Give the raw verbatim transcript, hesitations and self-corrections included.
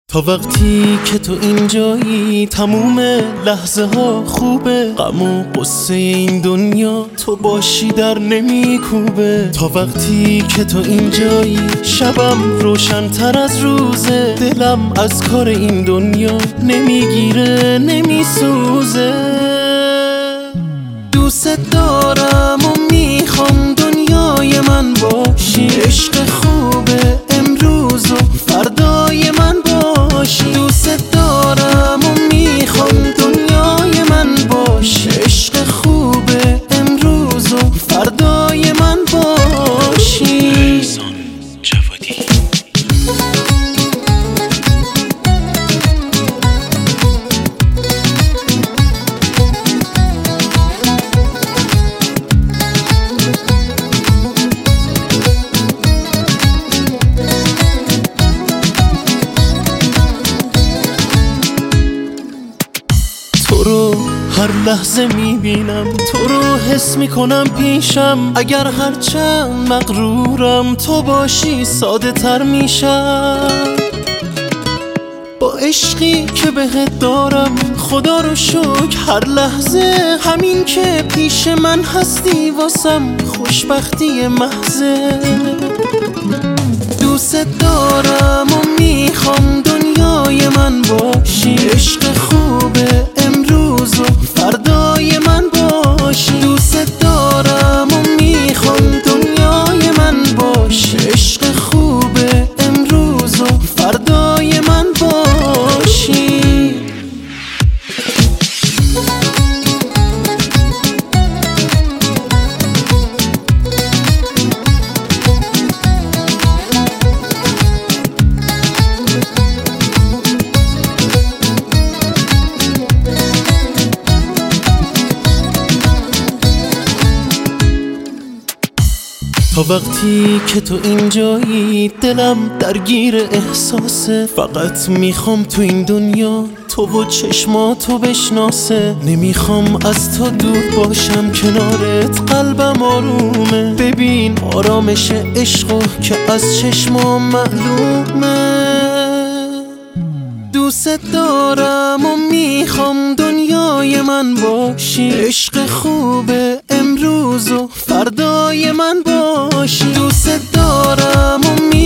تا وقتی که تو اینجایی تموم لحظه ها خوبه، غم و قصه این دنیا تو باشی در نمیکوبه. تا وقتی که تو اینجایی شبم روشن تر از روزه، دلم از کار این دنیا نمیگیره نمیسوزه. دوست دارم و میخوام دنیای من باشی، عشق خوبه امروز و فردای من باشی. دوست دارم و میخوام دنیای من باشی، عشق خوبه امروز و فردای من باشی. تو رو هر لحظه میبینم، تو رو حس میکنم پیشم. اگر هرچند مغرورم تو باشی ساده تر میشم. با عشقی که بهت دارم خدا رو شکر هر لحظه، همین که پیش من هستی واسم خوشبختی محضه. دوست دارم و میخوام دنیای من باشی، عشق خوبه امروز و فردای من باشی. دوست دارم و میخوام دنیای من باشی، عشق خوبه امروز و فردای من باشی. تا وقتی که تو اینجایی دلم درگیر احساسه، فقط میخوام تو این دنیا تو و چشماتو بشناسه. نمیخوام از تو دور باشم کنارت، قلبم آرومه. ببین آرامش عشقو که از چشمام معلومه. دوست دارم و میخوام دنیای من باشی، عشق خوبه امروز و فردای من باشی. دوست دارم و